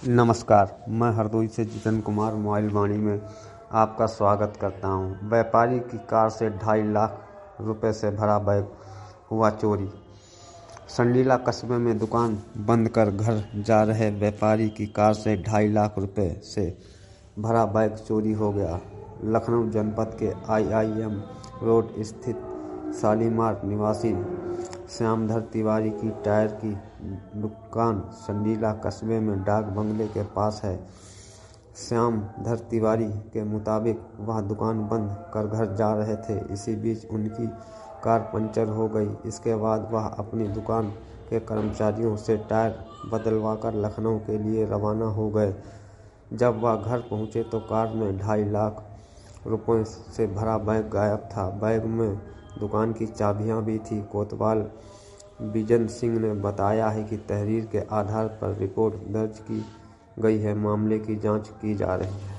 नमस्कार, मैं हरदोई से जितन कुमार मोबाइल वाणी में आपका स्वागत करता हूं। व्यापारी की कार से 2.5 लाख रुपए से भरा बैग हुआ चोरी। संडीला कस्बे में दुकान बंद कर घर जा रहे व्यापारी की कार से 2.5 लाख रुपए से भरा बैग चोरी हो गया। लखनऊ जनपद के IIM रोड स्थित शालीमार निवासी श्यामधर तिवारी की टायर की दुकान संडीला कस्बे में डाक बंगले के पास है। श्यामधर तिवारी के मुताबिक वह दुकान बंद कर घर जा रहे थे। इसी बीच उनकी कार पंचर हो गई। इसके बाद वह अपनी दुकान के कर्मचारियों से टायर बदलवाकर लखनऊ के लिए रवाना हो गए। जब वह घर पहुंचे तो कार में 2.5 लाख रुपयों से भरा बैग गायब था। बैग में दुकान की चाबियां भी थी। कोतवाल बिजन सिंह ने बताया है कि तहरीर के आधार पर रिपोर्ट दर्ज की गई है। मामले की जांच की जा रही है।